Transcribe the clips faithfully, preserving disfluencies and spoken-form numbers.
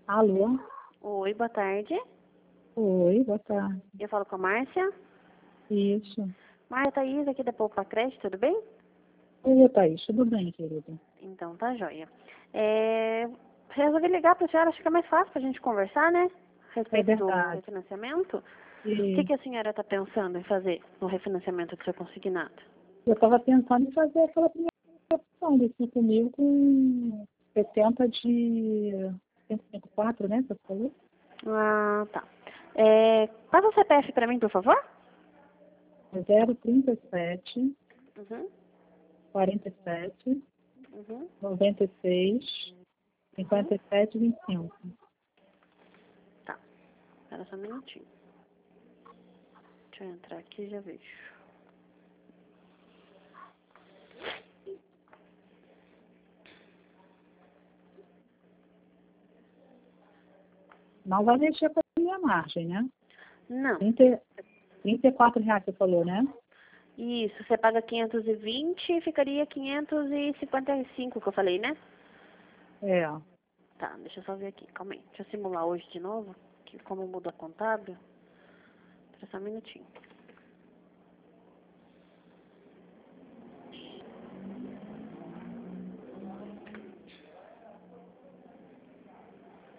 Alô? Oi, boa tarde. Oi, boa tarde. Eu falo com a Márcia. Isso. Márcia, Thaís aqui da Poupa Crédito, tudo bem? Oi, Thaís, tudo bem, querida? Então tá joia. É, resolvi ligar para a senhora, acho que é mais fácil para a gente conversar, né? A É respeito do verdade. refinanciamento. O que, E que a senhora está pensando em fazer no refinanciamento do seu consignado? eu estava pensando em fazer aquela primeira opção de cinco mil com setenta de cento e cinquenta e quatro, né? Você falou? Ah, tá. É, passa o C P F para mim, por favor? É zero trinta e sete, Uhum, quarenta e sete, uhum, noventa e seis, uhum. cinquenta e sete, vinte e cinco. Tá. Espera só um minutinho. Deixa eu entrar aqui e já vejo. Não vai mexer com a minha margem, né? Não. trinta, trinta e quatro reais você falou, né? Isso, você paga quinhentos e vinte e ficaria quinhentos e cinquenta e cinco que eu falei, né? É. Tá, deixa eu só ver aqui, calma aí. Deixa eu simular hoje de novo, que como muda a contábil. Espera só um minutinho.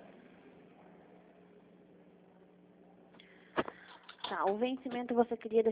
Tá, o vencimento você queria